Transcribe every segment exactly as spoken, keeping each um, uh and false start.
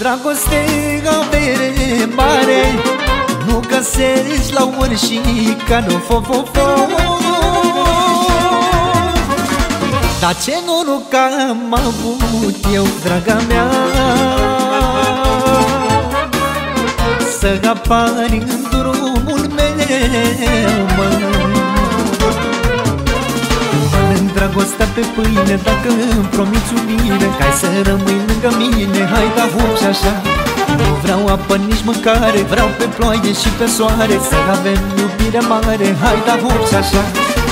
dragoste avere mare nu găsești la oricare fo, fo, fo. Dar ce noroc am avut eu, draga mea, să apari în drumul meu, mă. Mănânc dragostea pe pâine dacă îmi promiți iubire, că ai să rămâi lângă mine, hai da hup și așa. Nu vreau apă, nici mâncare, vreau pe ploaie și pe soare, să avem iubire mare, hai da hup și așa.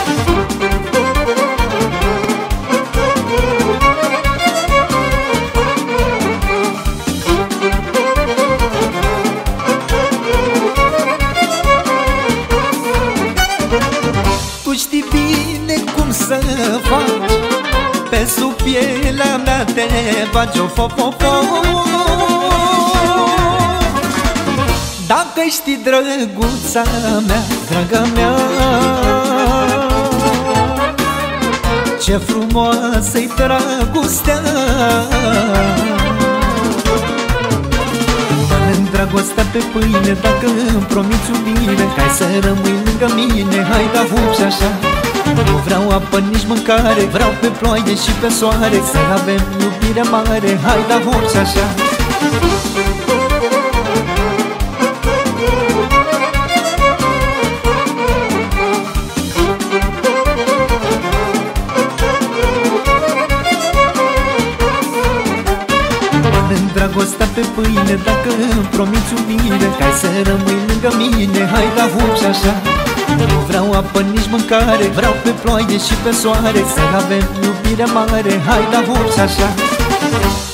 Tu știi bine cum să faci, pe sub pielea mea te bagi, o fo, fo, fo. Dacă știi, drăguța mea, draga mea, ce frumoasă-i dragostea. Mănânc dragostea pe pâine dacă îmi promiți iubire, că ai să rămâi lângă mine, hai da hup și așa. Nu vreau apă, nici mâncare, vreau pe ploaie și pe soare, să avem iubire mare, hai da hup și așa. Mănânc dragostea pe pâine dacă îmi promiți iubire, că ai să rămâi lângă mine, hai da hup și așa. Nu vreau apă, nici mâncare, vreau pe ploaie și pe soare, să avem iubire mare, hai da hup și așa.